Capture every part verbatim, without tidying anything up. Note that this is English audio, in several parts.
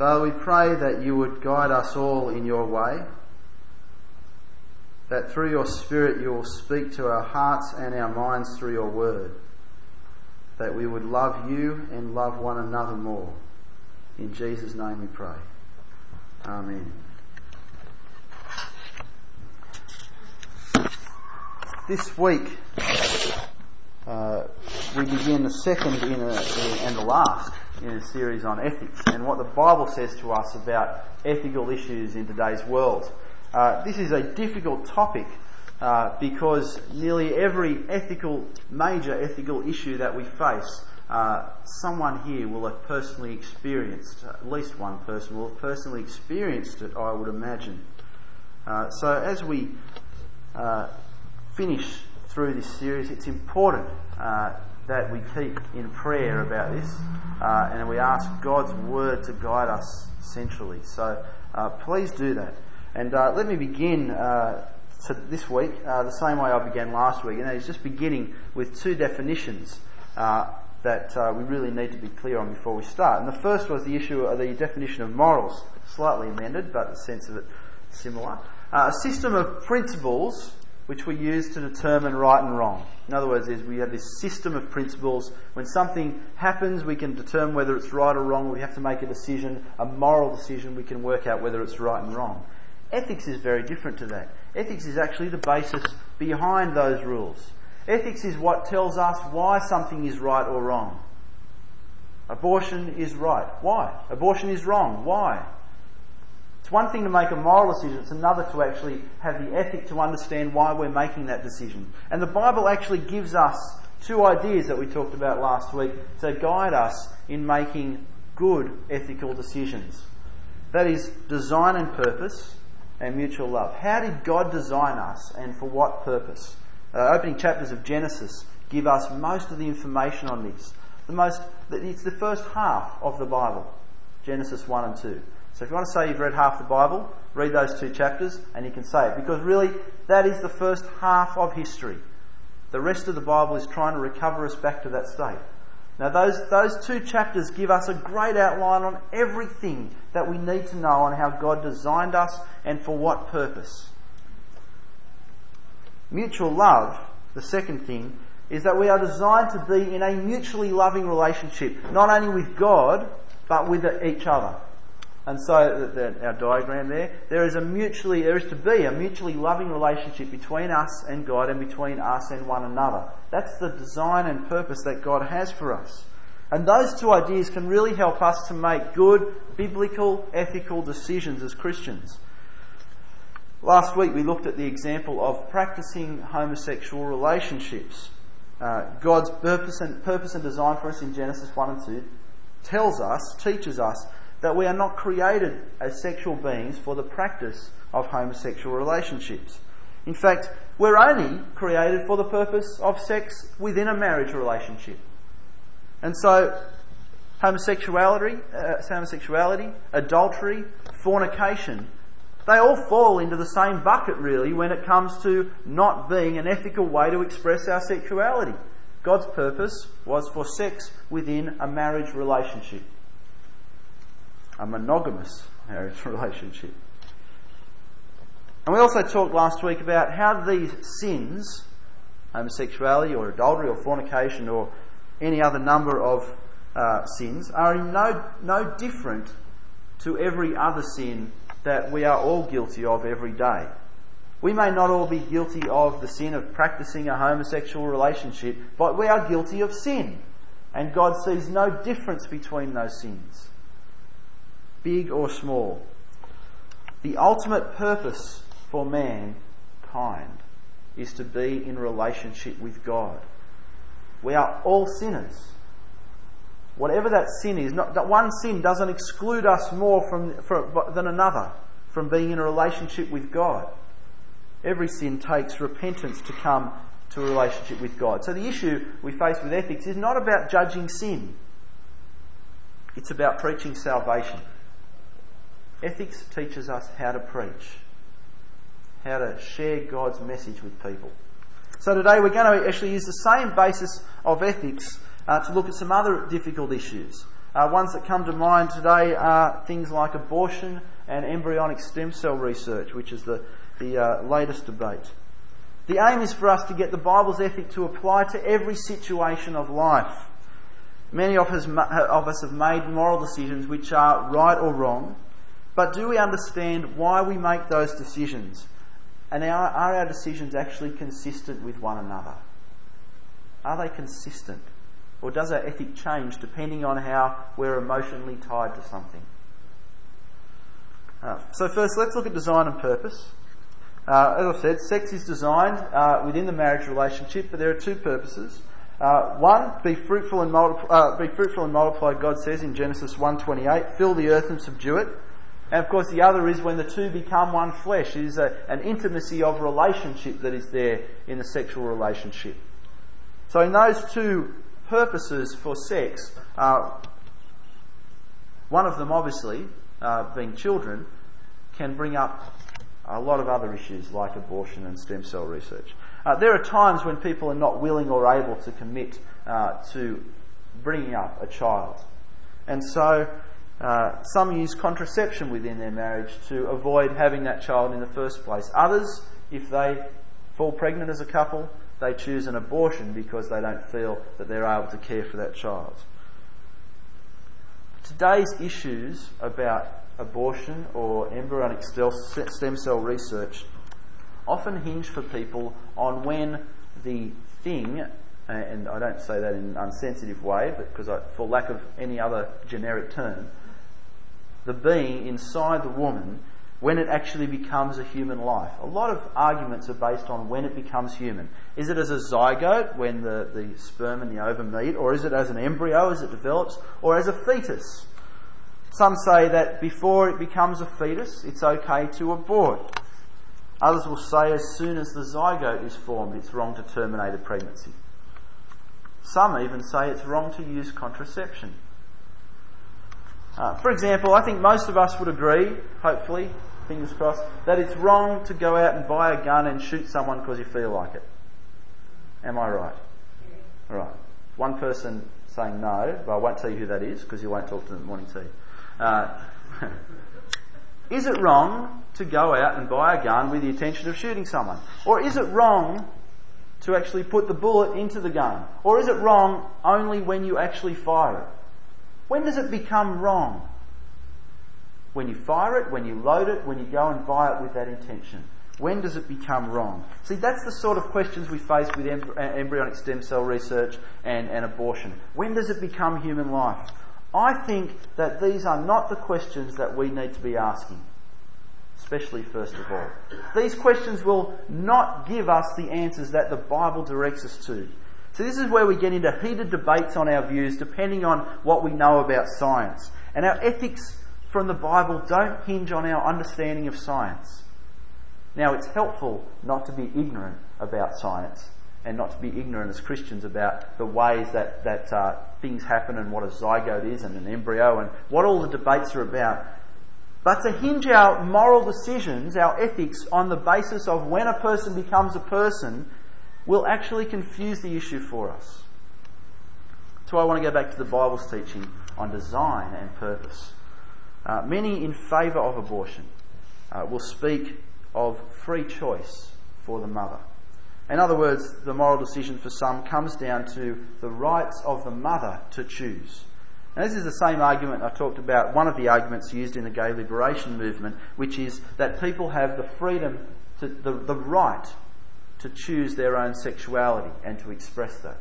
Father, we pray that you would guide us all in your way, that through your Spirit you will speak to our hearts and our minds through your word, that we would love you and love one another more. In Jesus' name we pray. Amen. This week uh, we begin the second in a, and the last in a series on ethics and what the Bible says to us about ethical issues in today's world. Uh, this is a difficult topic uh, because nearly every ethical, major ethical issue that we face, uh, someone here will have personally experienced, at least one person will have personally experienced it, I would imagine. Uh, so as we uh, finish through this series, it's important uh, that we keep in prayer about this uh, and we ask God's word to guide us centrally. So uh, please do that. And uh, let me begin uh, to this week uh, the same way I began last week, and that is just beginning with two definitions uh, that uh, we really need to be clear on before we start. And the first was the issue of the definition of morals, slightly amended, but the sense of it similar. Uh, a system of principles which we use to determine right and wrong. In other words, is we have this system of principles. When something happens, we can determine whether it's right or wrong. We have to make a decision, a moral decision. We can work out whether it's right and wrong. Ethics is very different to that. Ethics is actually the basis behind those rules. Ethics is what tells us why something is right or wrong. Abortion is right. Why? Abortion is wrong. Why? It's one thing to make a moral decision, it's another to actually have the ethic to understand why we're making that decision. And the Bible actually gives us two ideas that we talked about last week to guide us in making good ethical decisions. That is design and purpose and mutual love. How did God design us and for what purpose? Uh, opening chapters of Genesis give us most of the information on this. The most, it's the first half of the Bible, Genesis one and two. So if you want to say you've read half the Bible, read those two chapters and you can say it. Because really, that is the first half of history. The rest of the Bible is trying to recover us back to that state. Now those, those two chapters give us a great outline on everything that we need to know on how God designed us and for what purpose. Mutual love, the second thing, is that we are designed to be in a mutually loving relationship, not only with God, but with each other. And so, the, the, our diagram there, there is a mutually, there is to be a mutually loving relationship between us and God and between us and one another. That's the design and purpose that God has for us. And those two ideas can really help us to make good, biblical, ethical decisions as Christians. Last week we looked at the example of practicing homosexual relationships. Uh, God's purpose and, purpose and design for us in Genesis one and two tells us, teaches us, that we are not created as sexual beings for the practice of homosexual relationships. In fact, we're only created for the purpose of sex within a marriage relationship. And so, homosexuality, uh, homosexuality, adultery, fornication, they all fall into the same bucket really when it comes to not being an ethical way to express our sexuality. God's purpose was for sex within a marriage relationship. A monogamous marriage relationship. And we also talked last week about how these sins, homosexuality or adultery or fornication or any other number of uh, sins, are in no, no different to every other sin that we are all guilty of every day. We may not all be guilty of the sin of practicing a homosexual relationship, but we are guilty of sin. And God sees no difference between those sins, big or small. The ultimate purpose for mankind is to be in relationship with God. We are all sinners. Whatever that sin is, not, that one sin doesn't exclude us more from, from, than another from being in a relationship with God. Every sin takes repentance to come to a relationship with God. So the issue we face with ethics is not about judging sin. It's about preaching salvation. Ethics teaches us how to preach, how to share God's message with people. So today we're going to actually use the same basis of ethics uh, to look at some other difficult issues. Uh, ones that come to mind today are things like abortion and embryonic stem cell research, which is the, the uh, latest debate. The aim is for us to get the Bible's ethic to apply to every situation of life. Many of us, of us have made moral decisions which are right or wrong, but do we understand why we make those decisions? And are, are our decisions actually consistent with one another? Are they consistent? Or does our ethic change depending on how we're emotionally tied to something? Uh, so first, let's look at design and purpose. Uh, as I've said, sex is designed uh, within the marriage relationship, but there are two purposes. Uh, one, be fruitful and multiply. Uh, be fruitful and multiply. God says in Genesis one twenty-eight, fill the earth and subdue it. And of course, the other is when the two become one flesh. It is a, an intimacy of relationship that is there in the sexual relationship. So, in those two purposes for sex, uh, one of them obviously, uh, being children, can bring up a lot of other issues like abortion and stem cell research. Uh, there are times when people are not willing or able to commit uh, to bringing up a child. And so uh, some use contraception within their marriage to avoid having that child in the first place. Others, if they fall pregnant as a couple, they choose an abortion because they don't feel that they're able to care for that child. Today's issues about abortion or embryonic stem cell research often hinge for people on when the thing, and I don't say that in an unsensitive way, but because I, for lack of any other generic term, the being inside the woman, when it actually becomes a human life. A lot of arguments are based on when it becomes human. Is it as a zygote, when the, the sperm and the ovum meet, or is it as an embryo as it develops, or as a fetus? Some say that before it becomes a fetus, it's okay to abort. Others will say as soon as the zygote is formed, it's wrong to terminate a pregnancy. Some even say it's wrong to use contraception. Uh, for example, I think most of us would agree, hopefully, fingers crossed, that it's wrong to go out and buy a gun and shoot someone because you feel like it. Am I right? Yeah. Right. One person saying no, but I won't tell you who that is because you won't talk to them at morning tea. Uh, is it wrong to go out and buy a gun with the intention of shooting someone? Or is it wrong to actually put the bullet into the gun? Or is it wrong only when you actually fire it? When does it become wrong? When you fire it, when you load it, when you go and buy it with that intention. When does it become wrong? See, that's the sort of questions we face with embryonic stem cell research and, and abortion. When does it become human life? I think that these are not the questions that we need to be asking, especially first of all. These questions will not give us the answers that the Bible directs us to. So this is where we get into heated debates on our views depending on what we know about science. And our ethics from the Bible don't hinge on our understanding of science. Now, it's helpful not to be ignorant about science and not to be ignorant as Christians about the ways that, that uh, things happen and what a zygote is and an embryo and what all the debates are about. But to hinge our moral decisions, our ethics, on the basis of when a person becomes a person will actually confuse the issue for us. So I want to go back to the Bible's teaching on design and purpose. Uh, many in favour of abortion uh, will speak of free choice for the mother. In other words, the moral decision for some comes down to the rights of the mother to choose. Now, this is the same argument I talked about, one of the arguments used in the gay liberation movement, which is that people have the freedom, to, the, the right to choose their own sexuality and to express that.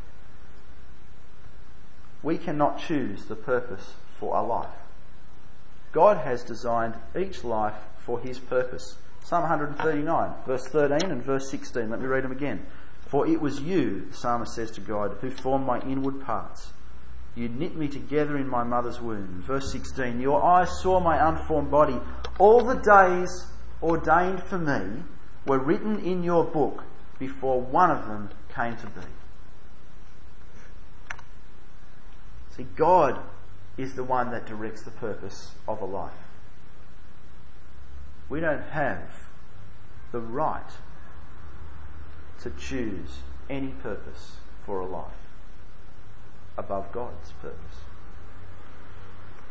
We cannot choose the purpose for our life. God has designed each life for his purpose. Psalm one thirty-nine, verse thirteen and verse sixteen. Let me read them again. For it was you, the psalmist says to God, who formed my inward parts. You knit me together in my mother's womb. Verse sixteen. Your eyes saw my unformed body. All the days ordained for me were written in your book before one of them came to be. See, God is the one that directs the purpose of a life. We don't have the right to choose any purpose for a life above God's purpose.